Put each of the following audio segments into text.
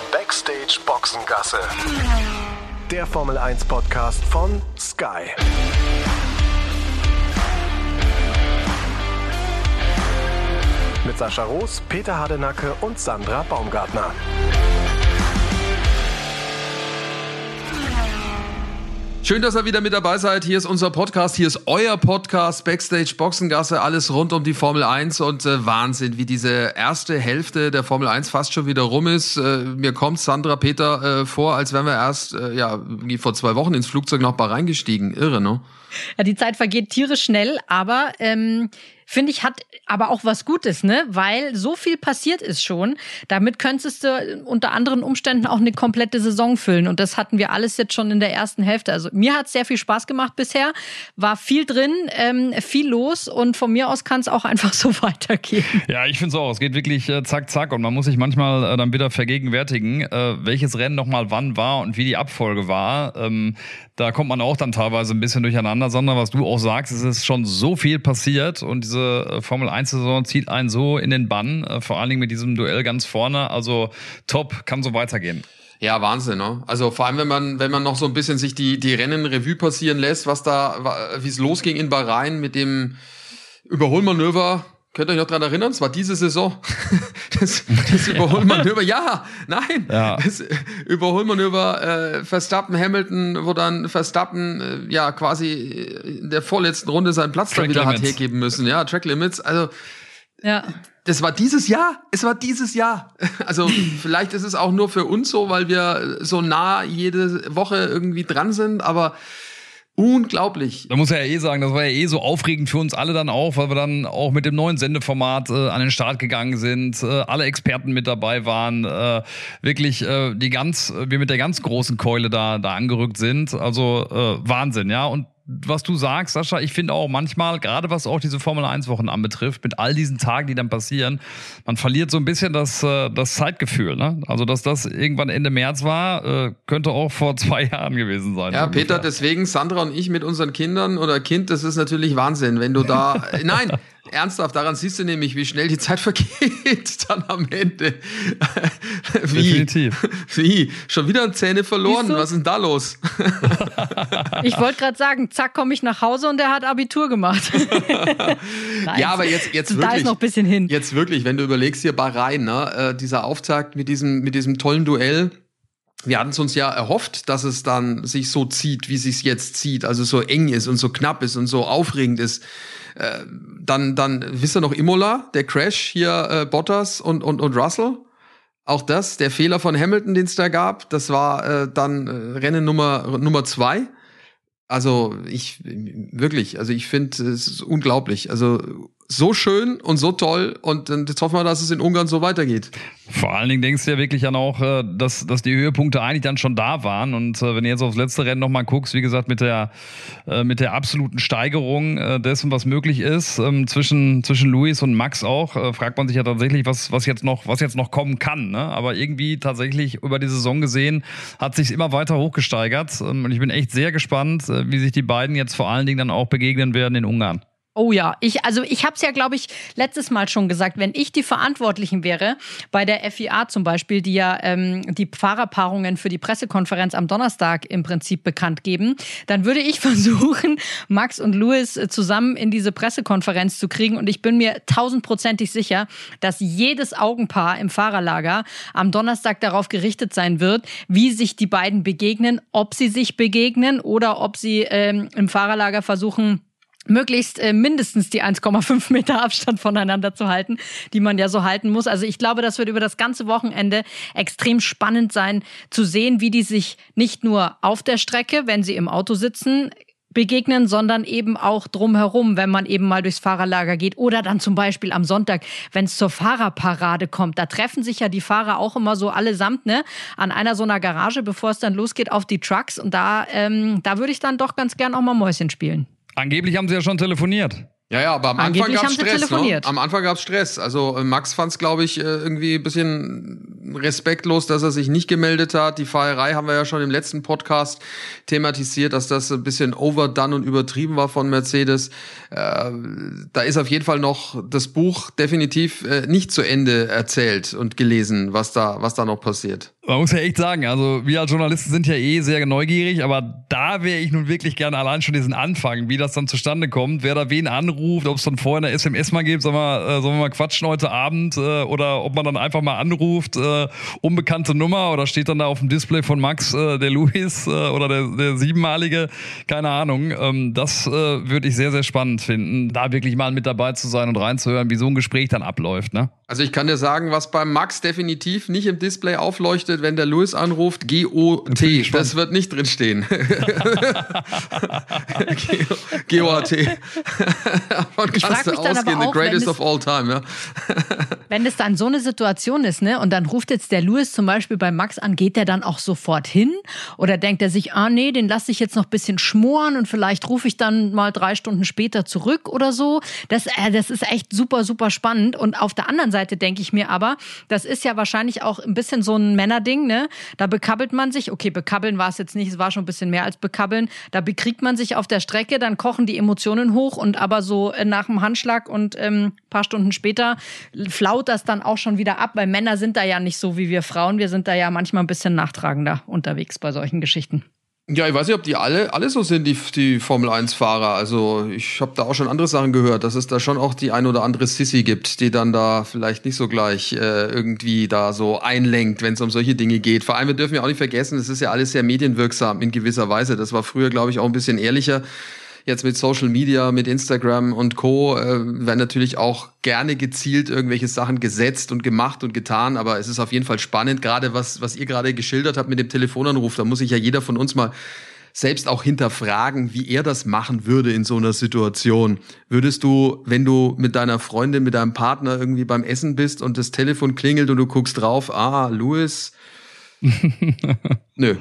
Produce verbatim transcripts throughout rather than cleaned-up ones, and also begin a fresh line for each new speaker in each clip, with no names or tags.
Backstage Boxengasse. Der Formel eins Podcast von Sky. Mit Sascha Roos, Peter Hardenacke und Sandra Baumgartner.
Schön, dass ihr wieder mit dabei seid. Hier ist unser Podcast, hier ist euer Podcast Backstage Boxengasse, alles rund um die Formel eins und äh, Wahnsinn, wie diese erste Hälfte der Formel eins fast schon wieder rum ist. Äh, mir kommt Sandra, Peter äh, vor, als wären wir erst äh, ja wie vor zwei Wochen ins Flugzeug nach Bahrain gestiegen. Irre, ne?
Ja, die Zeit vergeht tierisch schnell, aber ähm, finde ich, hat aber auch was Gutes, ne? Weil so viel passiert ist schon. Damit könntest du unter anderen Umständen auch eine komplette Saison füllen. Und das hatten wir alles jetzt schon in der ersten Hälfte. Also mir hat es sehr viel Spaß gemacht bisher. War viel drin, ähm, viel los. Und von mir aus kann es auch einfach so weitergehen.
Ja, ich finde es auch. Es geht wirklich äh, zack, zack. Und man muss sich manchmal äh, dann wieder vergegenwärtigen, äh, welches Rennen nochmal wann war und wie die Abfolge war. Ähm, da kommt man auch dann teilweise ein bisschen durcheinander. Sondern was du auch sagst, es ist schon so viel passiert. Und diese Formel eins Saison zieht einen so in den Bann, vor allen Dingen mit diesem Duell ganz vorne, also top, kann so weitergehen.
Ja, Wahnsinn, ne? Also vor allem, wenn man wenn man noch so ein bisschen sich die die Rennen Revue passieren lässt, was da, wie es losging in Bahrain mit dem Überholmanöver. Könnt ihr euch noch dran erinnern? Es war diese Saison. Das, das Überholmanöver, ja, nein.
Ja.
Das Überholmanöver äh, Verstappen, Hamilton, wo dann Verstappen äh, ja quasi in der vorletzten Runde seinen Platz
Track
dann wieder
Limits.
hat hergeben müssen. Ja, Track Limits. Also
Ja.
das war dieses Jahr. Es war dieses Jahr. Also vielleicht ist es auch nur für uns so, weil wir so nah jede Woche irgendwie dran sind, aber unglaublich.
Da muss er ja eh sagen, das war ja eh so aufregend für uns alle dann auch, weil wir dann auch mit dem neuen Sendeformat äh, an den Start gegangen sind, äh, alle Experten mit dabei waren, äh, wirklich äh, die ganz, wir mit der ganz großen Keule da da angerückt sind. Also äh, Wahnsinn, ja. Und was du sagst, Sascha, ich finde auch manchmal, gerade was auch diese Formel eins Wochen anbetrifft, mit all diesen Tagen, die dann passieren, man verliert so ein bisschen das, das Zeitgefühl. Ne? Also, dass das irgendwann Ende März war, könnte auch vor zwei Jahren gewesen sein.
Ja,
ungefähr.
Peter, deswegen Sandra und ich mit unseren Kindern oder Kind, das ist natürlich Wahnsinn, wenn du da, nein, ernsthaft, daran siehst du nämlich, wie schnell die Zeit vergeht dann am Ende. Wie?
Definitiv.
Wie? Schon wieder Zähne verloren?
Siehst du?
Was ist denn da los?
Ich wollte gerade sagen, zack, komme ich nach Hause und er hat Abitur gemacht. Nein,
Ja, aber jetzt, jetzt
da
wirklich.
ist noch ein bisschen hin.
Jetzt wirklich, wenn du überlegst hier Bahrain, ne, äh, dieser Auftakt mit diesem, mit diesem tollen Duell. Wir hatten es uns ja erhofft, dass es dann sich so zieht, wie es sich jetzt zieht, also so eng ist und so knapp ist und so aufregend ist. Äh, dann, dann, wisst ihr noch Imola, der Crash hier, äh, Bottas und, und, und Russell? Auch das, der Fehler von Hamilton, den es da gab, das war äh, dann äh, Rennen Nummer, Nummer zwei. Also ich, wirklich, also ich finde, es ist unglaublich. Also so schön und so toll und jetzt hoffen wir, dass es in Ungarn so weitergeht.
Vor allen Dingen denkst du ja wirklich dann auch, dass, dass die Höhepunkte eigentlich dann schon da waren. Und wenn du jetzt aufs letzte Rennen nochmal guckst, wie gesagt, mit der, mit der absoluten Steigerung dessen, was möglich ist, zwischen, zwischen Lewis und Max auch, fragt man sich ja tatsächlich, was, was jetzt noch, was jetzt noch kommen kann. Ne? Aber irgendwie tatsächlich über die Saison gesehen, hat sich immer weiter hochgesteigert. Und ich bin echt sehr gespannt, wie sich die beiden jetzt vor allen Dingen dann auch begegnen werden in Ungarn.
Oh ja, ich also ich habe es ja, glaube ich, letztes Mal schon gesagt, wenn ich die Verantwortlichen wäre, bei der F I A zum Beispiel, die ja ähm, die Fahrerpaarungen für die Pressekonferenz am Donnerstag im Prinzip bekannt geben, dann würde ich versuchen, Max und Lewis zusammen in diese Pressekonferenz zu kriegen und ich bin mir tausendprozentig sicher, dass jedes Augenpaar im Fahrerlager am Donnerstag darauf gerichtet sein wird, wie sich die beiden begegnen, ob sie sich begegnen oder ob sie ähm, im Fahrerlager versuchen, möglichst äh, mindestens die eins Komma fünf Meter Abstand voneinander zu halten, die man ja so halten muss. Also ich glaube, das wird über das ganze Wochenende extrem spannend sein, zu sehen, wie die sich nicht nur auf der Strecke, wenn sie im Auto sitzen, begegnen, sondern eben auch drumherum, wenn man eben mal durchs Fahrerlager geht oder dann zum Beispiel am Sonntag, wenn es zur Fahrerparade kommt. Da treffen sich ja die Fahrer auch immer so allesamt, ne, an einer so einer Garage, bevor es dann losgeht auf die Trucks. Und da, ähm, da würde ich dann doch ganz gern auch mal Mäuschen spielen.
Angeblich haben sie ja schon telefoniert.
Ja, ja, aber am Anfang
Angeblich
gab es
haben sie
Stress. Ne?
telefoniert.
Am Anfang gab es Stress. Also äh, Max fand es, glaube ich, äh, irgendwie ein bisschen respektlos, dass er sich nicht gemeldet hat. Die Fahrerei haben wir ja schon im letzten Podcast thematisiert, dass das ein bisschen overdone und übertrieben war von Mercedes. Äh, da ist auf jeden Fall noch das Buch definitiv äh, nicht zu Ende erzählt und gelesen, was da, was da noch passiert.
Man muss ja echt sagen, also wir als Journalisten sind ja eh sehr neugierig, aber da wäre ich nun wirklich gerne allein schon diesen Anfang, wie das dann zustande kommt, wer da wen anruft, ob es dann vorher eine S M S mal gibt, sollen wir, äh, sollen wir mal quatschen heute Abend äh, oder ob man dann einfach mal anruft, äh, unbekannte Nummer oder steht dann da auf dem Display von Max äh, der Luis äh, oder der, der Siebenmalige, keine Ahnung. Ähm, das äh, würde ich sehr, sehr spannend finden, da wirklich mal mit dabei zu sein und reinzuhören, wie so ein Gespräch dann abläuft, ne?
Also ich kann dir sagen, was beim Max definitiv nicht im Display aufleuchtet, wenn der Louis anruft, G O T, das wird nicht drin stehen. G O T. Davon kannst du ausgehen, the greatest of all time. Ja.
Wenn es dann so eine Situation ist, ne, und dann ruft jetzt der Louis zum Beispiel bei Max an, geht der dann auch sofort hin? Oder denkt er sich, ah nee, den lasse ich jetzt noch ein bisschen schmoren und vielleicht rufe ich dann mal drei Stunden später zurück oder so? Das, äh, das ist echt super, super spannend. Und auf der anderen Seite denke ich mir aber, das ist ja wahrscheinlich auch ein bisschen so ein Männerding, ne? Da bekabbelt man sich, okay, bekabbeln war es jetzt nicht, es war schon ein bisschen mehr als bekabbeln, da bekriegt man sich auf der Strecke, dann kochen die Emotionen hoch und aber so nach dem Handschlag und ähm, ein paar Stunden später flaut das dann auch schon wieder ab, weil Männer sind da ja nicht so wie wir Frauen, wir sind da ja manchmal ein bisschen nachtragender unterwegs bei solchen Geschichten.
Ja, ich weiß nicht, ob die alle, alle so sind, die, die Formel eins Fahrer. Also ich habe da auch schon andere Sachen gehört, dass es da schon auch die ein oder andere Sissi gibt, die dann da vielleicht nicht so gleich äh, irgendwie da so einlenkt, wenn es um solche Dinge geht. Vor allem, wir dürfen ja auch nicht vergessen, es ist ja alles sehr medienwirksam in gewisser Weise. Das war früher, glaube ich, auch ein bisschen ehrlicher. Jetzt mit Social Media, mit Instagram und Co. Äh, werden natürlich auch gerne gezielt irgendwelche Sachen gesetzt und gemacht und getan, aber es ist auf jeden Fall spannend, gerade was, was ihr gerade geschildert habt mit dem Telefonanruf, da muss sich ja jeder von uns mal selbst auch hinterfragen, wie er das machen würde in so einer Situation. Würdest du, wenn du mit deiner Freundin, mit deinem Partner irgendwie beim Essen bist und das Telefon klingelt und du guckst drauf, ah, Louis, nö.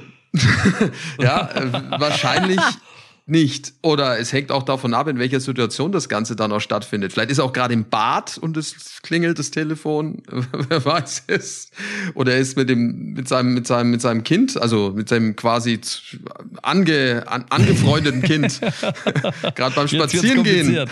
ja, äh, wahrscheinlich nicht. Oder es hängt auch davon ab, in welcher Situation das Ganze dann auch stattfindet. Vielleicht ist er auch gerade im Bad und es klingelt das Telefon. Wer weiß es. Oder er ist mit dem, mit seinem, mit seinem, mit seinem Kind, also mit seinem quasi ange, an, angefreundeten Kind. Gerade beim Spazierengehen.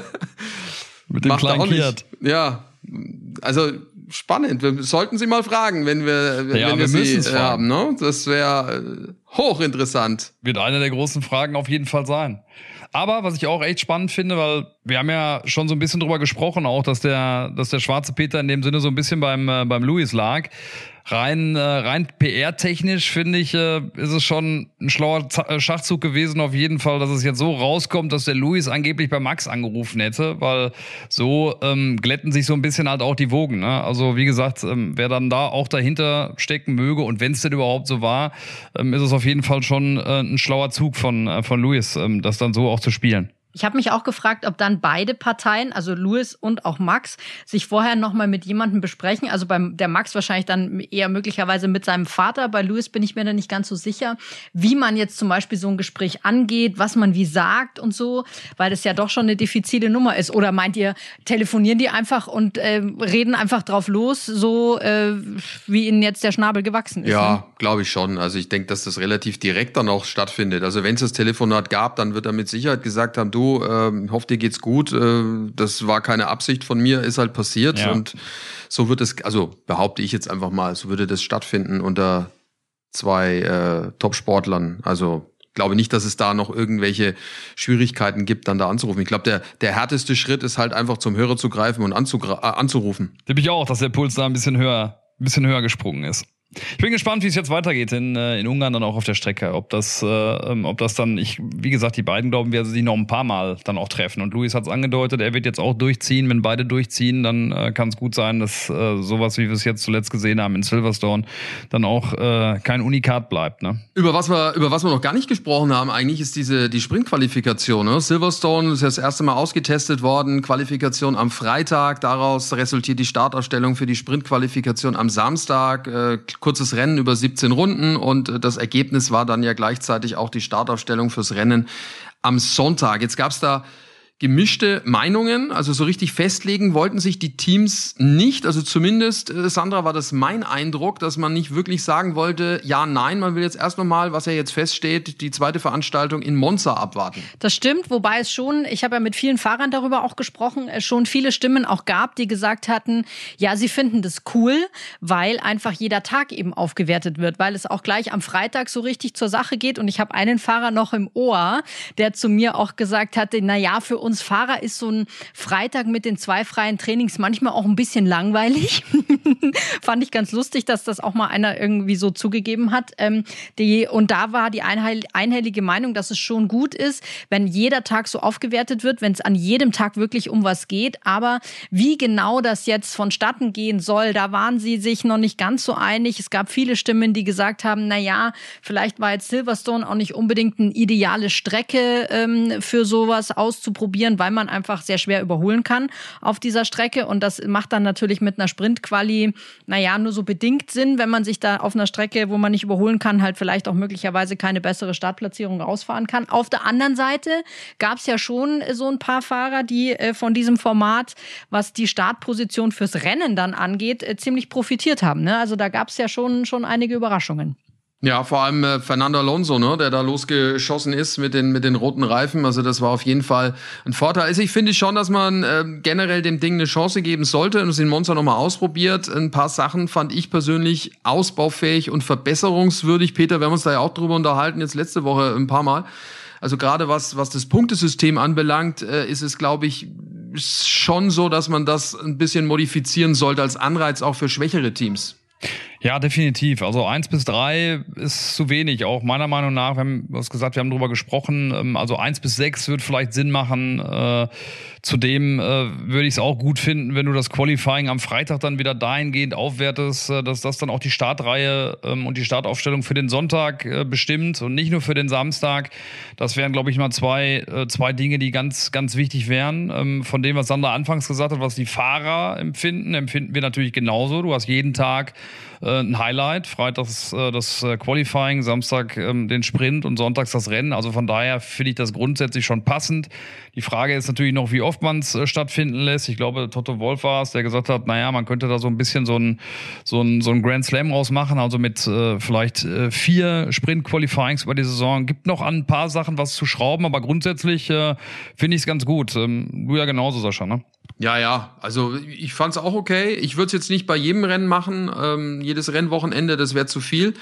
Mit dem
Macht
kleinen Kind.
Ja. Also, spannend. Wir sollten Sie mal fragen, wenn wir,
ja,
wenn wir, wir Sie haben. Ne? Das wäre hochinteressant.
Wird eine der großen Fragen auf jeden Fall sein. Aber was ich auch echt spannend finde, weil wir haben ja schon so ein bisschen drüber gesprochen auch, dass der, dass der schwarze Peter in dem Sinne so ein bisschen beim, äh, beim Louis lag. Rein, äh, rein P R-technisch finde ich, äh, ist es schon ein schlauer Z- Schachzug gewesen auf jeden Fall, dass es jetzt so rauskommt, dass der Louis angeblich bei Max angerufen hätte, weil so ähm, glätten sich so ein bisschen halt auch die Wogen. Ne? Also wie gesagt, ähm, wer dann da auch dahinter stecken möge und wenn es denn überhaupt so war, ähm, ist es auf jeden Fall schon äh, ein schlauer Zug von, äh, von Louis, ähm, das dann so auch zu spielen.
Ich habe mich auch gefragt, ob dann beide Parteien, also Louis und auch Max, sich vorher nochmal mit jemandem besprechen. Also beim der Max wahrscheinlich dann eher möglicherweise mit seinem Vater. Bei Louis bin ich mir da nicht ganz so sicher, wie man jetzt zum Beispiel so ein Gespräch angeht, was man wie sagt und so, weil das ja doch schon eine diffizile Nummer ist. Oder meint ihr, telefonieren die einfach und äh, reden einfach drauf los, so äh, wie ihnen jetzt der Schnabel gewachsen ist?
Ja,
ne?
glaube ich schon. Also ich denke, dass das relativ direkt dann auch stattfindet. Also wenn es das Telefonat gab, dann wird er mit Sicherheit gesagt haben, du, Du, äh, hoffe, dir geht's gut. Äh, das war keine Absicht von mir, ist halt passiert. Ja. Und so wird es, also behaupte ich jetzt einfach mal, so würde das stattfinden unter zwei äh, Top-Sportlern. Also ich glaube nicht, dass es da noch irgendwelche Schwierigkeiten gibt, dann da anzurufen. Ich glaube, der, der härteste Schritt ist halt einfach zum Hörer zu greifen und anzugra- äh, anzurufen.
Tippe ich auch, dass der Puls da ein bisschen höher, ein bisschen höher gesprungen ist. Ich bin gespannt, wie es jetzt weitergeht in, in Ungarn dann auch auf der Strecke. Ob das, äh, ob das dann, ich, wie gesagt, die beiden glauben, wir sich noch ein paar Mal dann auch treffen. Und Louis hat es angedeutet, er wird jetzt auch durchziehen. Wenn beide durchziehen, dann äh, kann es gut sein, dass äh, sowas, wie wir es jetzt zuletzt gesehen haben in Silverstone, dann auch äh, kein Unikat bleibt. Ne?
Über was wir, über was wir noch gar nicht gesprochen haben, eigentlich ist diese die Sprintqualifikation. Ne? Silverstone ist ja das erste Mal ausgetestet worden. Qualifikation am Freitag. Daraus resultiert die Startaufstellung für die Sprintqualifikation am Samstag. Äh, kurzes Rennen über siebzehn Runden und das Ergebnis war dann ja gleichzeitig auch die Startaufstellung fürs Rennen am Sonntag. Jetzt gab es da gemischte Meinungen, also so richtig festlegen wollten sich die Teams nicht, also zumindest, äh, Sandra, war das mein Eindruck, dass man nicht wirklich sagen wollte, ja, nein, man will jetzt erst nochmal, was ja jetzt feststeht, die zweite Veranstaltung in Monza abwarten.
Das stimmt, wobei es schon, ich habe ja mit vielen Fahrern darüber auch gesprochen, es schon viele Stimmen auch gab, die gesagt hatten, ja, sie finden das cool, weil einfach jeder Tag eben aufgewertet wird, weil es auch gleich am Freitag so richtig zur Sache geht und ich habe einen Fahrer noch im Ohr, der zu mir auch gesagt hatte, na ja, für uns Fahrer ist so ein Freitag mit den zwei freien Trainings manchmal auch ein bisschen langweilig. Fand ich ganz lustig, dass das auch mal einer irgendwie so zugegeben hat. Ähm, die, und da war die einheil, einhellige Meinung, dass es schon gut ist, wenn jeder Tag so aufgewertet wird, wenn es an jedem Tag wirklich um was geht. Aber wie genau das jetzt vonstatten gehen soll, da waren sie sich noch nicht ganz so einig. Es gab viele Stimmen, die gesagt haben, na ja, vielleicht war jetzt Silverstone auch nicht unbedingt eine ideale Strecke ähm, für sowas auszuprobieren, weil man einfach sehr schwer überholen kann auf dieser Strecke. Und das macht dann natürlich mit einer Sprintquali, naja, nur so bedingt Sinn, wenn man sich da auf einer Strecke, wo man nicht überholen kann, halt vielleicht auch möglicherweise keine bessere Startplatzierung rausfahren kann. Auf der anderen Seite gab es ja schon so ein paar Fahrer, die äh, von diesem Format, was die Startposition fürs Rennen dann angeht, äh, ziemlich profitiert haben. Ne? Also da gab es ja schon, schon einige Überraschungen.
Ja, vor allem äh, Fernando Alonso, ne, der da losgeschossen ist mit den mit den roten Reifen. Also das war auf jeden Fall ein Vorteil. Also ich finde schon, dass man äh, generell dem Ding eine Chance geben sollte und es in Monza nochmal ausprobiert. Ein paar Sachen fand ich persönlich ausbaufähig und verbesserungswürdig. Peter, wir haben uns da ja auch drüber unterhalten, jetzt letzte Woche ein paar Mal. Also gerade was was das Punktesystem anbelangt, äh, ist es, glaube ich, schon so, dass man das ein bisschen modifizieren sollte als Anreiz auch für schwächere Teams.
Ja, definitiv. Also eins bis drei ist zu wenig, auch meiner Meinung nach. Wir haben was gesagt, wir haben drüber gesprochen. Also eins bis sechs wird vielleicht Sinn machen. Äh, zudem äh, würde ich es auch gut finden, wenn du das Qualifying am Freitag dann wieder dahingehend aufwertest, äh, dass das dann auch die Startreihe ähm, und die Startaufstellung für den Sonntag äh, bestimmt und nicht nur für den Samstag. Das wären, glaube ich, mal zwei, äh, zwei Dinge, die ganz, ganz wichtig wären. Ähm, von dem, was Sandra anfangs gesagt hat, was die Fahrer empfinden, empfinden wir natürlich genauso. Du hast jeden Tag ein Highlight, freitags äh, das äh, Qualifying, Samstag ähm, den Sprint und sonntags das Rennen. Also von daher finde ich das grundsätzlich schon passend. Die Frage ist natürlich noch, wie oft man es äh, stattfinden lässt. Ich glaube, Toto Wolff war es, der gesagt hat, naja, man könnte da so ein bisschen so ein, so ein, so ein Grand Slam rausmachen, also mit äh, vielleicht äh, vier Sprint-Qualifyings über die Saison. Gibt noch an ein paar Sachen was zu schrauben, aber grundsätzlich äh, finde ich es ganz gut. Ähm, du ja genauso, Sascha, ne?
Ja, ja, also ich fand's auch okay. Ich würde es jetzt nicht bei jedem Rennen machen, ähm, jedes Rennwochenende, das wäre zu viel.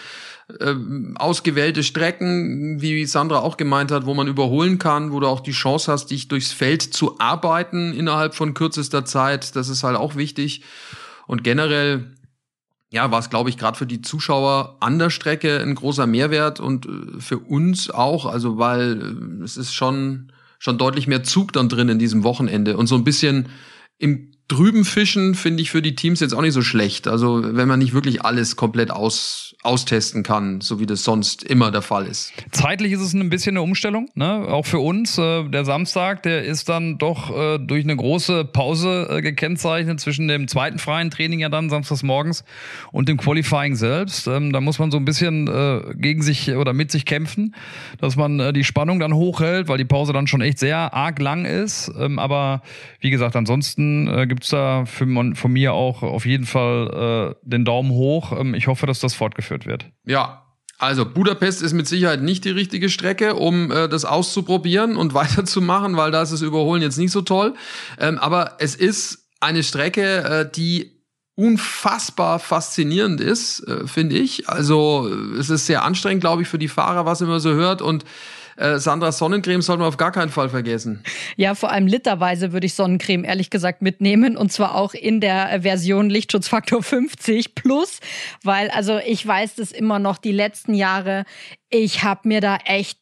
Ähm, ausgewählte Strecken, wie Sandra auch gemeint hat, wo man überholen kann, wo du auch die Chance hast, dich durchs Feld zu arbeiten innerhalb von kürzester Zeit, das ist halt auch wichtig. Und generell, ja, war es, glaube ich, gerade für die Zuschauer an der Strecke ein großer Mehrwert und äh, für uns auch, also weil äh, es ist schon... schon deutlich mehr Zug dann drin in diesem Wochenende. Und so ein bisschen im drüben fischen finde ich für die Teams jetzt auch nicht so schlecht. Also wenn man nicht wirklich alles komplett aus, austesten kann, so wie das sonst immer der Fall ist.
Zeitlich ist es ein bisschen eine Umstellung, ne? Auch für uns. Äh, der Samstag, der ist dann doch äh, durch eine große Pause äh, gekennzeichnet zwischen dem zweiten freien Training ja dann samstags morgens und dem Qualifying selbst. Ähm, da muss man so ein bisschen äh, gegen sich oder mit sich kämpfen, dass man äh, die Spannung dann hochhält, weil die Pause dann schon echt sehr arg lang ist. Ähm, aber wie gesagt, ansonsten äh, gibt es da für, von mir auch auf jeden Fall äh, den Daumen hoch. Ähm, ich hoffe, dass das fortgeführt wird.
Ja, also Budapest ist mit Sicherheit nicht die richtige Strecke, um äh, das auszuprobieren und weiterzumachen, weil da ist das Überholen jetzt nicht so toll. Ähm, aber es ist eine Strecke, äh, die unfassbar faszinierend ist, äh, finde ich. Also es ist sehr anstrengend, glaube ich, für die Fahrer, was man so hört. Und Äh, Sandra, Sonnencreme sollten wir auf gar keinen Fall vergessen.
Ja, vor allem literweise würde ich Sonnencreme ehrlich gesagt mitnehmen und zwar auch in der Version Lichtschutzfaktor fünfzig plus, weil also ich weiß das immer noch die letzten Jahre, ich habe mir da echt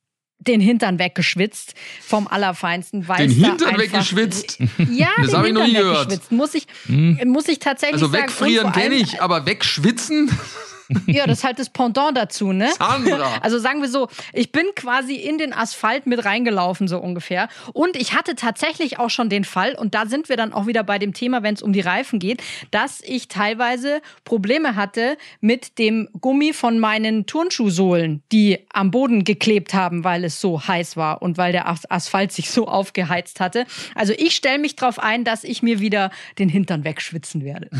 den Hintern weggeschwitzt vom Allerfeinsten.
Den Hintern weggeschwitzt?
Ja,
das habe ich noch nie gehört.
Muss ich, hm. muss ich tatsächlich
also
sagen.
wegfrieren kenne ich, aber wegschwitzen?
Ja, das ist halt das Pendant dazu, ne?
Sandra.
Also sagen wir so, ich bin quasi in den Asphalt mit reingelaufen, so ungefähr. Und ich hatte tatsächlich auch schon den Fall, und da sind wir dann auch wieder bei dem Thema, wenn es um die Reifen geht, dass ich teilweise Probleme hatte mit dem Gummi von meinen Turnschuhsohlen, die am Boden geklebt haben, weil es so heiß war und weil der Asphalt sich so aufgeheizt hatte. Also ich stelle mich drauf ein, dass ich mir wieder den Hintern wegschwitzen werde.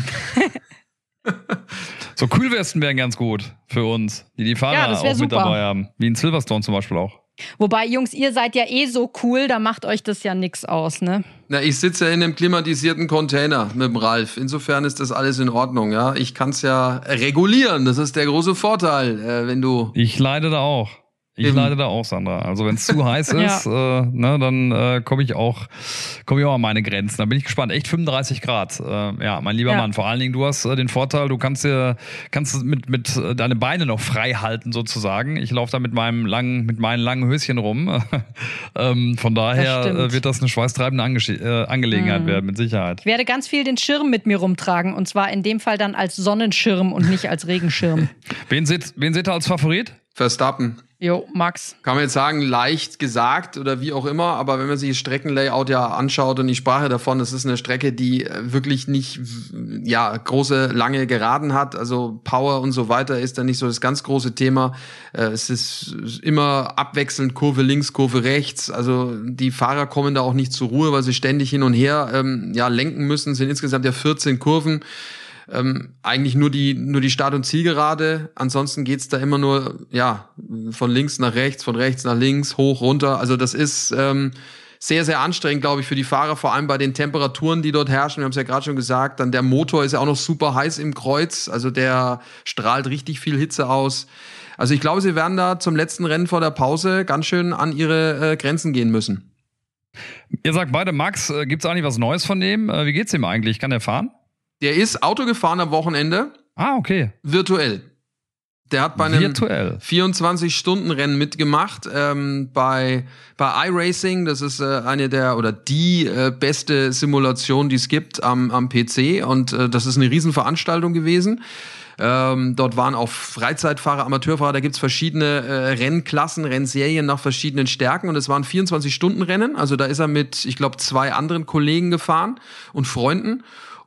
So Kühlwesten wären ganz gut für uns, die die Fahrer
Ja, das
auch
wär
mit
super.
dabei haben. Wie in Silverstone zum Beispiel auch.
Wobei, Jungs, ihr seid ja eh so cool, da macht euch das ja nix aus, ne?
Na, ich sitze ja in einem klimatisierten Container mit dem Ralf. Insofern ist das alles in Ordnung, ja. Ich kann es ja regulieren. Das ist der große Vorteil, äh, wenn du.
Ich leide da auch. Ich
Eben.
leide da auch, Sandra. Also wenn es zu heiß ist,
Ja.
äh, ne, dann äh, komme ich auch komme ich auch an meine Grenzen. Da bin ich gespannt. Echt fünfunddreißig Grad. Äh, ja, mein lieber
Ja.
Mann. Vor allen Dingen, du hast äh, den Vorteil, du kannst dir kannst mit mit äh, deine Beine noch frei halten sozusagen. Ich laufe da mit meinem langen mit meinen langen Höschen rum. ähm, von daher
Das stimmt.
äh, wird das eine schweißtreibende Ange- äh, Angelegenheit
Mhm.
werden, mit Sicherheit.
Ich werde ganz viel den Schirm mit mir rumtragen, und zwar in dem Fall dann als Sonnenschirm und nicht als Regenschirm.
Wen seht wen seht ihr als Favorit?
Verstappen.
Jo, Max.
Kann man jetzt sagen, leicht gesagt oder wie auch immer, aber wenn man sich das Streckenlayout ja anschaut und ich sprach ja davon, das ist eine Strecke, die wirklich nicht, ja, große, lange Geraden hat, also Power und so weiter ist da nicht so das ganz große Thema. Es ist immer abwechselnd Kurve links, Kurve rechts, also die Fahrer kommen da auch nicht zur Ruhe, weil sie ständig hin und her, ähm, ja, lenken müssen, es sind insgesamt ja vierzehn Kurven. Ähm, eigentlich nur die nur die Start- und Zielgerade. Ansonsten geht's da immer nur ja von links nach rechts, von rechts nach links, hoch, runter. Also das ist ähm, sehr, sehr anstrengend, glaube ich, für die Fahrer, vor allem bei den Temperaturen, die dort herrschen. Wir haben es ja gerade schon gesagt. Dann der Motor ist ja auch noch super heiß im Kreuz. Also der strahlt richtig viel Hitze aus. Also ich glaube, sie werden da zum letzten Rennen vor der Pause ganz schön an ihre äh, Grenzen gehen müssen.
Ihr sagt beide, Max, äh, gibt's eigentlich was Neues von dem? Äh, wie geht's ihm eigentlich? Kann er fahren?
Der ist Auto gefahren am Wochenende,
Ah, okay.
virtuell. Der hat bei einem
Virtuell.
vierundzwanzig-Stunden-Rennen mitgemacht ähm, bei bei iRacing. Das ist äh, eine der oder die äh, beste Simulation, die es gibt am am P C. Und äh, das ist eine Riesenveranstaltung gewesen. Ähm, dort waren auch Freizeitfahrer, Amateurfahrer. Da gibt's verschiedene äh, Rennklassen, Rennserien nach verschiedenen Stärken. Und es waren vierundzwanzig-Stunden-Rennen. Also da ist er mit, ich glaube, zwei anderen Kollegen gefahren und Freunden.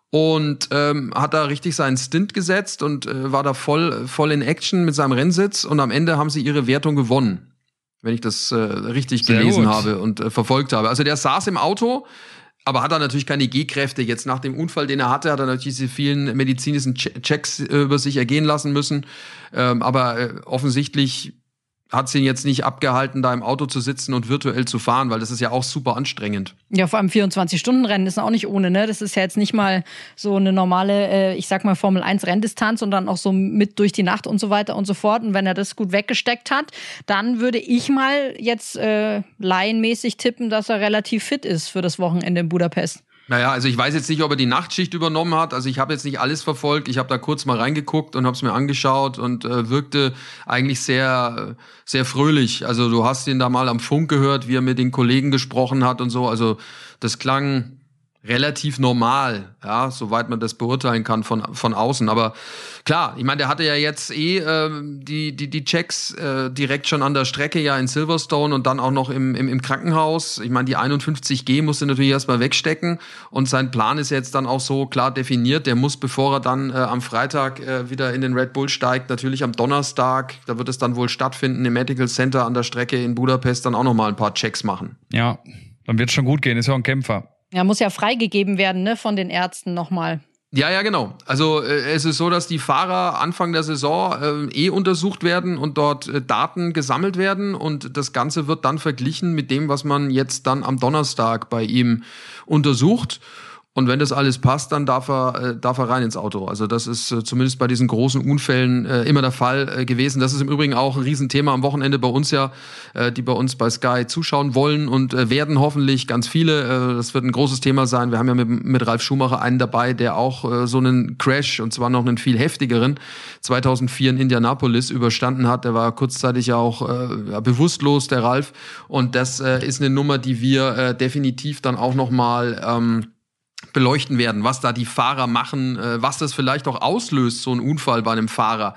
Und ähm, hat da richtig seinen Stint gesetzt und äh, war da voll voll in Action mit seinem Rennsitz. Und am Ende haben sie ihre Wertung gewonnen, wenn ich das äh, richtig
Sehr
gelesen
gut.
habe und äh, verfolgt habe. Also der saß im Auto, aber hat da natürlich keine G-Kräfte. Jetzt nach dem Unfall, den er hatte, hat er natürlich diese vielen medizinischen Che- Checks äh, über sich ergehen lassen müssen. Ähm, aber äh, offensichtlich hat sie ihn jetzt nicht abgehalten, da im Auto zu sitzen und virtuell zu fahren, weil das ist ja auch super anstrengend.
Ja, vor allem vierundzwanzig-Stunden-Rennen ist auch nicht ohne, ne? Das ist ja jetzt nicht mal so eine normale, äh, ich sag mal, Formel eins Renndistanz, sondern auch so mit durch die Nacht und so weiter und so fort. Und wenn er das gut weggesteckt hat, dann würde ich mal jetzt äh, laienmäßig tippen, dass er relativ fit ist für das Wochenende in Budapest.
Naja, also ich weiß jetzt nicht, ob er die Nachtschicht übernommen hat. Also ich habe jetzt nicht alles verfolgt. Ich habe da kurz mal reingeguckt und habe es mir angeschaut und äh, wirkte eigentlich sehr, sehr fröhlich. Also du hast ihn da mal am Funk gehört, wie er mit den Kollegen gesprochen hat und so. Also das klang relativ normal, ja, soweit man das beurteilen kann von von außen. Aber klar, ich meine, der hatte ja jetzt eh äh, die die die Checks äh, direkt schon an der Strecke ja in Silverstone und dann auch noch im im, im Krankenhaus. Ich meine, die einundfünfzig G musste natürlich erstmal wegstecken und sein Plan ist jetzt dann auch so klar definiert. Der muss, bevor er dann äh, am Freitag äh, wieder in den Red Bull steigt, natürlich am Donnerstag, da wird es dann wohl stattfinden im Medical Center an der Strecke in Budapest, dann auch noch mal ein paar Checks machen.
Ja, dann wird schon gut gehen. Ist ja auch ein Kämpfer.
Ja, muss ja freigegeben werden, ne, von den Ärzten nochmal.
Ja, ja, genau. Also äh, es ist so, dass die Fahrer Anfang der Saison äh, eh untersucht werden und dort äh, Daten gesammelt werden und das Ganze wird dann verglichen mit dem, was man jetzt dann am Donnerstag bei ihm untersucht. Und wenn das alles passt, dann darf er, äh, darf er rein ins Auto. Also das ist äh, zumindest bei diesen großen Unfällen äh, immer der Fall äh, gewesen. Das ist im Übrigen auch ein Riesenthema am Wochenende bei uns ja, äh, die bei uns bei Sky zuschauen wollen und äh, werden hoffentlich ganz viele. Äh, das wird ein großes Thema sein. Wir haben ja mit, mit Ralf Schumacher einen dabei, der auch äh, so einen Crash, und zwar noch einen viel heftigeren, zweitausendvier in Indianapolis überstanden hat. Der war kurzzeitig ja auch äh, ja, bewusstlos, der Ralf. Und das äh, ist eine Nummer, die wir äh, definitiv dann auch noch mal ähm, beleuchten werden, was da die Fahrer machen, äh, was das vielleicht auch auslöst, so ein Unfall bei einem Fahrer.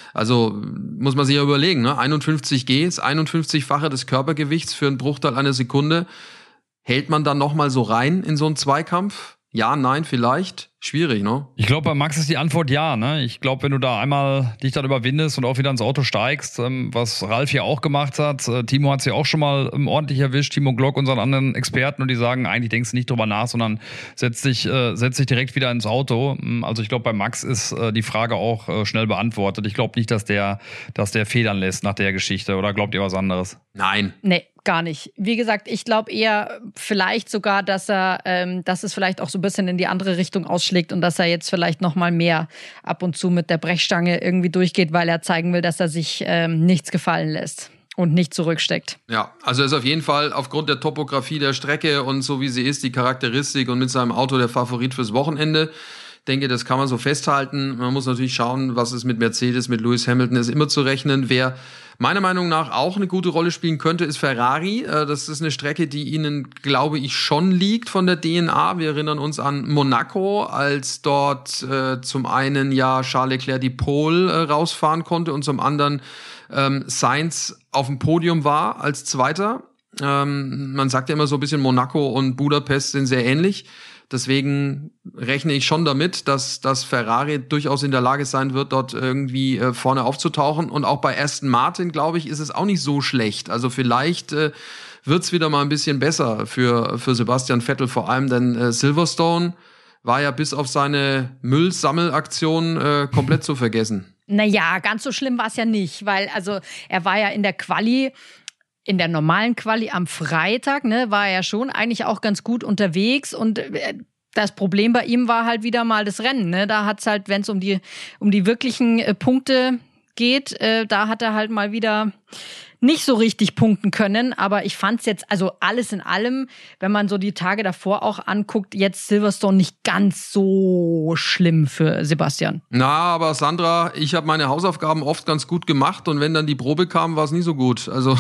Also muss man sich ja überlegen, ne? einundfünfzig Gs, einundfünfzig-fache des Körpergewichts für einen Bruchteil einer Sekunde. Hält man dann nochmal so rein in so einen Zweikampf? Ja, nein, vielleicht. Schwierig, ne?
Ich glaube, bei Max ist die Antwort ja, ne? Ich glaube, wenn du da einmal dich dann überwindest und auch wieder ins Auto steigst, ähm, was Ralf ja auch gemacht hat, äh, Timo hat es ja auch schon mal ähm, ordentlich erwischt, Timo Glock, unseren anderen Experten, und die sagen, eigentlich denkst du nicht drüber nach, sondern setz dich, äh, setz dich direkt wieder ins Auto. Also ich glaube, bei Max ist äh, die Frage auch äh, schnell beantwortet. Ich glaube nicht, dass der, dass der federn lässt nach der Geschichte, oder glaubt ihr was anderes?
Nein.
Nee, gar nicht. Wie gesagt, ich glaube eher vielleicht sogar, dass er, ähm, dass es vielleicht auch so ein bisschen in die andere Richtung ausschlägt und dass er jetzt vielleicht noch mal mehr ab und zu mit der Brechstange irgendwie durchgeht, weil er zeigen will, dass er sich ähm, nichts gefallen lässt und nicht zurücksteckt.
Ja, also er ist auf jeden Fall aufgrund der Topografie der Strecke und so wie sie ist, die Charakteristik und mit seinem Auto der Favorit fürs Wochenende. Ich denke, das kann man so festhalten. Man muss natürlich schauen, was ist mit Mercedes, mit Lewis Hamilton, ist immer zu rechnen. Wer meiner Meinung nach auch eine gute Rolle spielen könnte, ist Ferrari. Das ist eine Strecke, die ihnen, glaube ich, schon liegt von der D N A. Wir erinnern uns an Monaco, als dort äh, zum einen ja Charles Leclerc die Pole äh, rausfahren konnte und zum anderen ähm, Sainz auf dem Podium war als Zweiter. Ähm, man sagt ja immer so ein bisschen, Monaco und Budapest sind sehr ähnlich. Deswegen rechne ich schon damit, dass, dass Ferrari durchaus in der Lage sein wird, dort irgendwie äh, vorne aufzutauchen. Und auch bei Aston Martin, glaube ich, ist es auch nicht so schlecht. Also vielleicht äh, wird's wieder mal ein bisschen besser für, für Sebastian Vettel vor allem, denn äh, Silverstone war ja bis auf seine Müllsammelaktion äh, komplett zu vergessen.
Naja, ganz so schlimm war es ja nicht, weil also er war ja in der Quali... In der normalen Quali am Freitag, ne, war er schon eigentlich auch ganz gut unterwegs, und das Problem bei ihm war halt wieder mal das Rennen, ne? Da hat's halt, wenn es um die um die wirklichen äh, Punkte geht, äh, da hat er halt mal wieder nicht so richtig punkten können, aber ich fand's jetzt, also alles in allem, wenn man so die Tage davor auch anguckt, jetzt Silverstone nicht ganz so schlimm für Sebastian.
Na, aber Sandra, ich habe meine Hausaufgaben oft ganz gut gemacht, und wenn dann die Probe kam, war es nie so gut. Also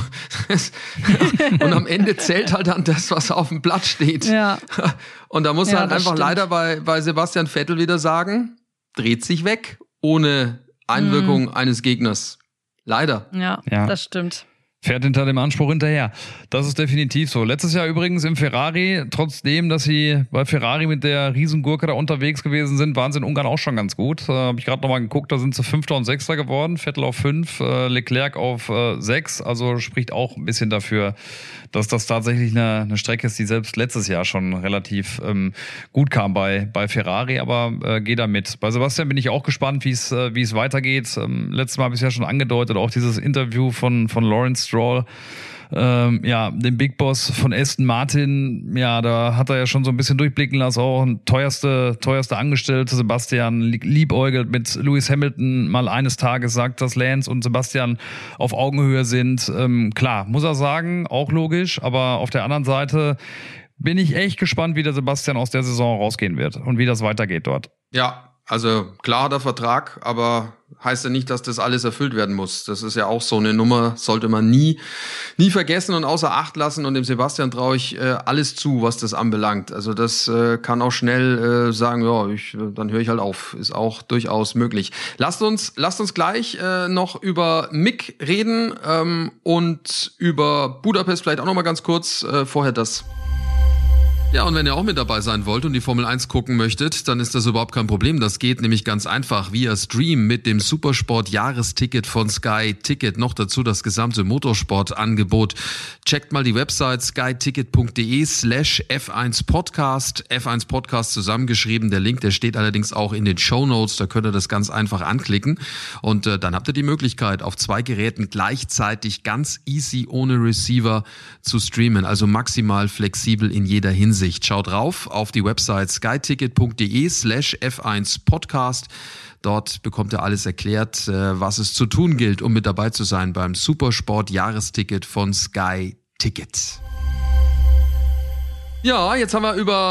und am Ende zählt halt dann das, was auf dem Blatt steht.
Ja.
Und da muss
Ja,
halt einfach
stimmt.
leider bei, bei Sebastian Vettel wieder sagen, dreht sich weg, ohne Einwirkung mhm. eines Gegners. Leider.
Ja,
Ja.
das stimmt.
Fährt hinter dem Anspruch hinterher. Das ist definitiv so. Letztes Jahr übrigens im Ferrari, trotzdem, dass sie bei Ferrari mit der Riesengurke da unterwegs gewesen sind, waren sie in Ungarn auch schon ganz gut. Äh, Habe ich gerade nochmal geguckt, da sind sie Fünfter und Sechster geworden. Vettel auf fünf, äh, Leclerc auf äh, sechs. Also spricht auch ein bisschen dafür, dass das tatsächlich eine, eine Strecke ist, die selbst letztes Jahr schon relativ ähm, gut kam bei, bei Ferrari, aber äh, geh da mit. Bei Sebastian bin ich auch gespannt, wie es äh, wie es weitergeht. Ähm, letztes Mal habe ich es ja schon angedeutet, auch dieses Interview von, von Lawrence Stroll, ähm, ja, dem Big Boss von Aston Martin, ja, da hat er ja schon so ein bisschen durchblicken lassen, auch ein teuerste, teuerste Angestellte. Sebastian liebäugelt mit Lewis Hamilton, mal eines Tages sagt, dass Lance und Sebastian auf Augenhöhe sind. Ähm, klar, muss er sagen, auch logisch, aber auf der anderen Seite bin ich echt gespannt, wie der Sebastian aus der Saison rausgehen wird und wie das weitergeht dort.
Ja, also klar der Vertrag, aber heißt ja nicht, dass das alles erfüllt werden muss. Das ist ja auch so eine Nummer, sollte man nie nie vergessen und außer Acht lassen. Und dem Sebastian traue ich äh, alles zu, was das anbelangt. Also das äh, kann auch schnell äh, sagen, ja, ich, dann höre ich halt auf. Ist auch durchaus möglich. Lasst uns, lasst uns gleich äh, noch über Mick reden ähm, und über Budapest vielleicht auch noch mal ganz kurz. Äh, vorher das. Ja, und wenn ihr auch mit dabei sein wollt und die Formel eins gucken möchtet, dann ist das überhaupt kein Problem. Das geht nämlich ganz einfach via Stream mit dem Supersport-Jahresticket von Sky Ticket. Noch dazu das gesamte Motorsport-Angebot. Checkt mal die Website skyticket.de slash F1 Podcast. F eins Podcast zusammengeschrieben. Der Link, der steht allerdings auch in den Shownotes. Da könnt ihr das ganz einfach anklicken. Und äh, dann habt ihr die Möglichkeit, auf zwei Geräten gleichzeitig ganz easy ohne Receiver zu streamen. Also maximal flexibel in jeder Hinsicht. Schaut drauf auf die Website skyticket.de slash F1 Podcast. Dort bekommt ihr alles erklärt, was es zu tun gilt, um mit dabei zu sein beim Supersport-Jahresticket von Sky Ticket. Ja, jetzt haben wir über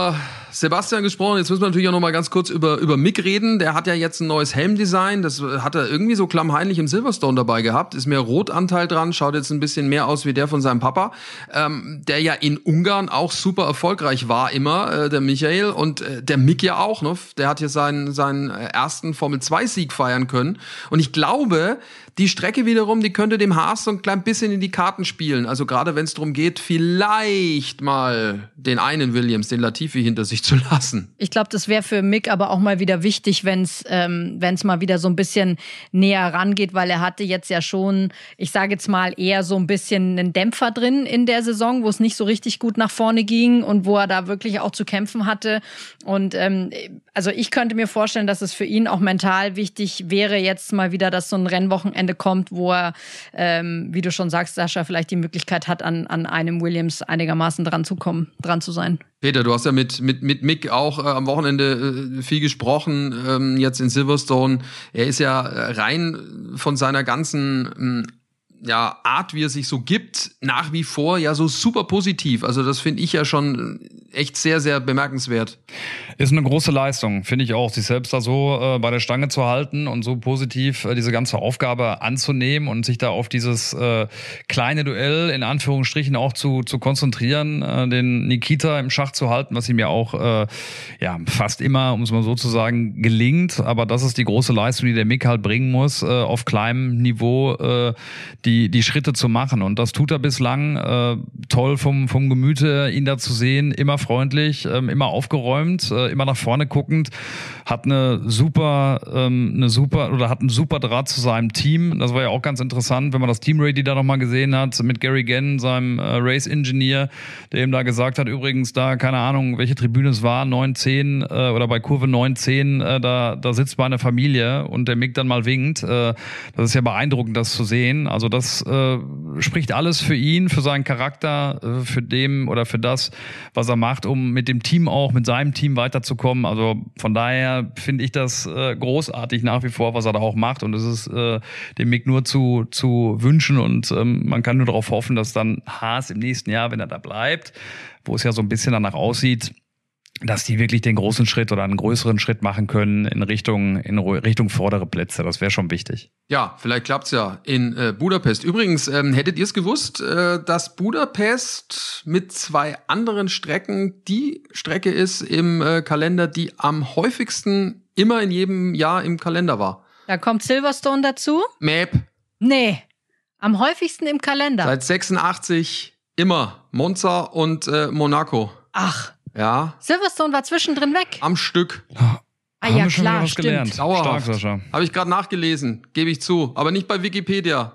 Sebastian gesprochen. Jetzt müssen wir natürlich auch noch mal ganz kurz über, über Mick reden. Der hat ja jetzt ein neues Helmdesign. Das hat er irgendwie so klammheimlich im Silverstone dabei gehabt. Ist mehr Rotanteil dran. Schaut jetzt ein bisschen mehr aus wie der von seinem Papa. Ähm, der ja in Ungarn auch super erfolgreich war immer, äh, der Michael. Und äh, der Mick ja auch. Ne? Der hat hier seinen, seinen ersten Formel zwei Sieg feiern können. Und ich glaube, die Strecke wiederum, die könnte dem Haas so ein klein bisschen in die Karten spielen. Also gerade wenn es darum geht, vielleicht mal den einen Williams, den Latifi, hinter sich zu lassen.
Ich glaube, das wäre für Mick aber auch mal wieder wichtig, wenn es ähm, wenn's mal wieder so ein bisschen näher rangeht, weil er hatte jetzt ja schon, ich sage jetzt mal, eher so ein bisschen einen Dämpfer drin in der Saison, wo es nicht so richtig gut nach vorne ging und wo er da wirklich auch zu kämpfen hatte. Und ähm, also ich könnte mir vorstellen, dass es für ihn auch mental wichtig wäre, jetzt mal wieder, dass so ein Rennwochenende kommt, wo er, ähm, wie du schon sagst, Sascha, vielleicht die Möglichkeit hat, an, an einem Williams einigermaßen dran zu kommen, dran zu sein.
Peter, du hast ja mit mit mit Mick auch äh, am Wochenende äh, viel gesprochen, ähm, jetzt in Silverstone. Er ist ja rein von seiner ganzen ähm, ja, Art, wie er sich so gibt, nach wie vor ja so super positiv. Also das finde ich ja schon echt sehr, sehr bemerkenswert.
Ist eine große Leistung, finde ich auch, sich selbst da so äh, bei der Stange zu halten und so positiv äh, diese ganze Aufgabe anzunehmen und sich da auf dieses äh, kleine Duell in Anführungsstrichen auch zu zu konzentrieren, äh, den Nikita im Schach zu halten, was ihm ja auch äh, ja fast immer, um es mal so zu sagen, gelingt. Aber das ist die große Leistung, die der Mick halt bringen muss, äh, auf kleinem Niveau äh, die die Schritte zu machen. Und das tut er bislang äh, toll vom vom Gemüte, ihn da zu sehen, immer freundlich, äh, immer aufgeräumt, äh, immer nach vorne guckend, hat eine super, ähm, eine super oder hat einen super Draht zu seinem Team. Das war ja auch ganz interessant, wenn man das Team Ready da nochmal gesehen hat mit Gary Gann, seinem äh, Race Engineer, der ihm da gesagt hat, übrigens da, keine Ahnung, welche Tribüne es war, neun zehn äh, oder bei Kurve neun zehn, äh, da, da sitzt meine Familie und der Mick dann mal winkt. Äh, das ist ja beeindruckend, das zu sehen. Also das äh, spricht alles für ihn, für seinen Charakter, äh, für dem oder für das, was er macht, um mit dem Team auch, mit seinem Team weiterzukommen. Also von daher finde ich das äh, großartig nach wie vor, was er da auch macht. Und es ist äh, dem Mick nur zu zu wünschen. Und ähm, man kann nur darauf hoffen, dass dann Haas im nächsten Jahr, wenn er da bleibt, wo es ja so ein bisschen danach aussieht, dass die wirklich den großen Schritt oder einen größeren Schritt machen können in Richtung in Richtung vordere Plätze. Das wäre schon wichtig.
Ja, vielleicht klappt's ja in äh, Budapest. Übrigens, ähm, hättet ihr es gewusst, äh, dass Budapest mit zwei anderen Strecken die Strecke ist im äh, Kalender, die am häufigsten immer in jedem Jahr im Kalender war?
Da kommt Silverstone dazu?
Map.
Nee, am häufigsten im Kalender.
Seit sechsundachtzig immer Monza und äh, Monaco.
Ach.
Ja.
Silverstone war zwischendrin weg.
Am Stück.
Ah
Haben
ja,
wir schon
klar,
wieder was
stimmt.
gelernt.
Dauerhaft.
Stark, Sascha.
Habe ich gerade nachgelesen, gebe ich zu. Aber nicht bei Wikipedia.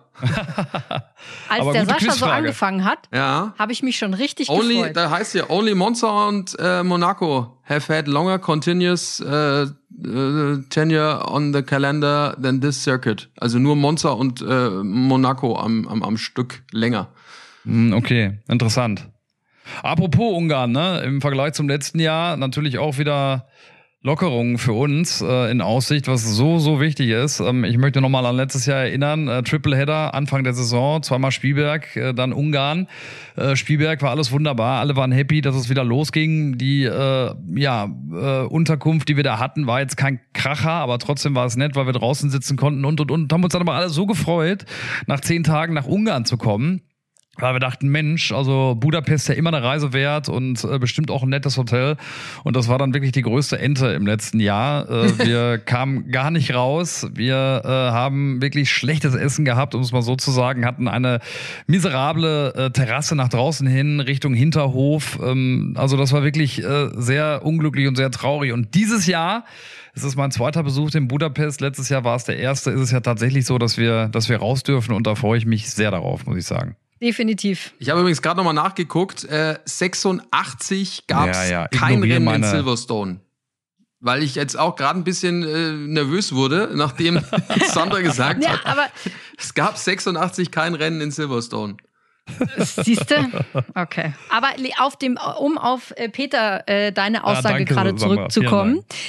Als
Aber
der
gute
Sascha so
Quizfrage.
angefangen hat,
Ja.
habe ich mich schon richtig
Only,
gefreut.
da heißt ja, only Monza und äh, Monaco have had longer continuous äh, äh, tenure on the calendar than this circuit. Also nur Monza und äh, Monaco am, am, am Stück länger.
Okay, interessant. Apropos Ungarn, ne? Im Vergleich zum letzten Jahr natürlich auch wieder Lockerungen für uns äh, in Aussicht, was so, so wichtig ist. Ähm, ich möchte nochmal an letztes Jahr erinnern, äh, Tripleheader, Anfang der Saison, zweimal Spielberg, äh, dann Ungarn. Äh, Spielberg war alles wunderbar, alle waren happy, dass es wieder losging. Die äh, ja äh, Unterkunft, die wir da hatten, war jetzt kein Kracher, aber trotzdem war es nett, weil wir draußen sitzen konnten und, und, und. Haben uns dann aber alle so gefreut, nach zehn Tagen nach Ungarn zu kommen. Weil wir dachten, Mensch, also Budapest ja immer eine Reise wert und äh, bestimmt auch ein nettes Hotel. Und das war dann wirklich die größte Ente im letzten Jahr. Äh, wir kamen gar nicht raus. Wir äh, haben wirklich schlechtes Essen gehabt, um es mal so zu sagen. Hatten eine miserable äh, Terrasse nach draußen hin, Richtung Hinterhof. Ähm, also das war wirklich äh, sehr unglücklich und sehr traurig. Und dieses Jahr, es ist mein zweiter Besuch in Budapest. Letztes Jahr war es der erste. Ist es ja tatsächlich so, dass wir, dass wir raus dürfen. Und da freue ich mich sehr darauf, muss ich sagen.
Definitiv.
Ich habe übrigens gerade nochmal nachgeguckt. Äh, sechsundachtzig gab es
Ja, ja,
kein
ignoriere
Rennen in
meine-
Silverstone. Weil ich jetzt auch gerade ein bisschen äh, nervös wurde, nachdem Sandra gesagt
Ja,
hat,
aber
es gab sechsundachtzig kein Rennen in Silverstone.
siehst du? Okay. Aber auf dem, um auf äh, Peter äh, deine Aussage
danke,
gerade
Sandra.
zurückzukommen.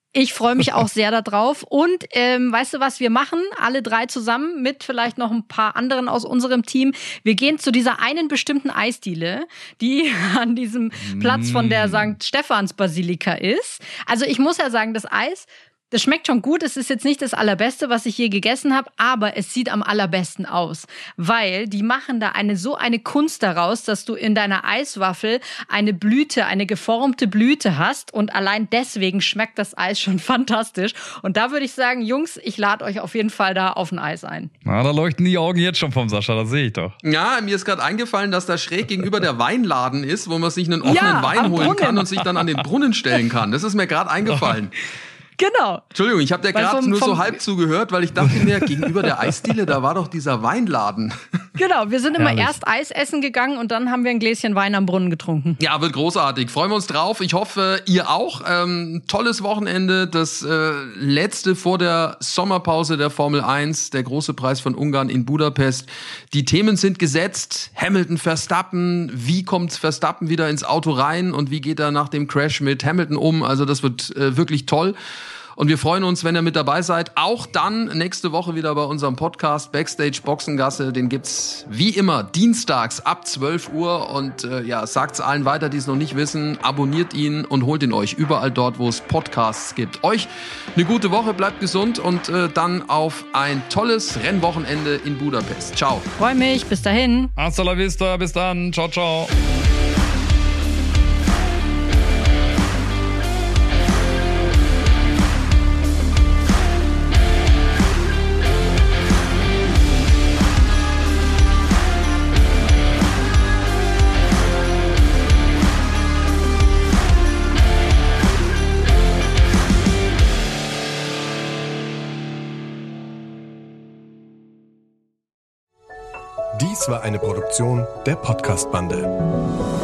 Ich freue mich auch sehr darauf. Und ähm, weißt du, was wir machen? Alle drei zusammen mit vielleicht noch ein paar anderen aus unserem Team. Wir gehen zu dieser einen bestimmten Eisdiele, die an diesem Platz von der Sankt Stephans Basilika ist. Also ich muss ja sagen, das Eis, das schmeckt schon gut. Es ist jetzt nicht das Allerbeste, was ich je gegessen habe, aber es sieht am allerbesten aus. Weil die machen da eine so eine Kunst daraus, dass du in deiner Eiswaffel eine Blüte, eine geformte Blüte hast. Und allein deswegen schmeckt das Eis schon fantastisch. Und da würde ich sagen, Jungs, ich lade euch auf jeden Fall da auf ein Eis ein.
Na, da leuchten die Augen jetzt schon vom Sascha, das sehe ich doch.
Ja, mir ist gerade eingefallen, dass da schräg gegenüber der Weinladen ist, wo man sich einen offenen
Ja,
Wein
am
holen
Brunnen.
kann und sich dann an den Brunnen stellen kann. Das ist mir gerade eingefallen.
Genau.
Entschuldigung, ich habe dir
Weil
gerade
vom-
nur so
vom-
halb zugehört, weil ich dachte mir, gegenüber der Eisdiele, da war doch dieser Weinladen.
Genau, wir sind immer
Herrlich.
erst Eis essen gegangen und dann haben wir ein Gläschen Wein am Brunnen getrunken.
Ja, wird großartig. Freuen wir uns drauf. Ich hoffe, ihr auch. Ähm, tolles Wochenende. Das äh, letzte vor der Sommerpause der Formel eins, der große Preis von Ungarn in Budapest. Die Themen sind gesetzt. Hamilton, Verstappen. Wie kommt Verstappen wieder ins Auto rein und wie geht er nach dem Crash mit Hamilton um? Also das wird äh, wirklich toll. Und wir freuen uns, wenn ihr mit dabei seid. Auch dann nächste Woche wieder bei unserem Podcast Backstage Boxengasse. Den gibt's wie immer dienstags ab zwölf Uhr. Und äh, ja, sagt's allen weiter, die es noch nicht wissen. Abonniert ihn und holt ihn euch überall dort, wo es Podcasts gibt. Euch eine gute Woche, bleibt gesund und äh, dann auf ein tolles Rennwochenende in Budapest. Ciao.
Freue mich, bis dahin.
Hasta la vista, bis dann. Ciao, ciao.
Dies war eine Produktion der Podcast-Bande.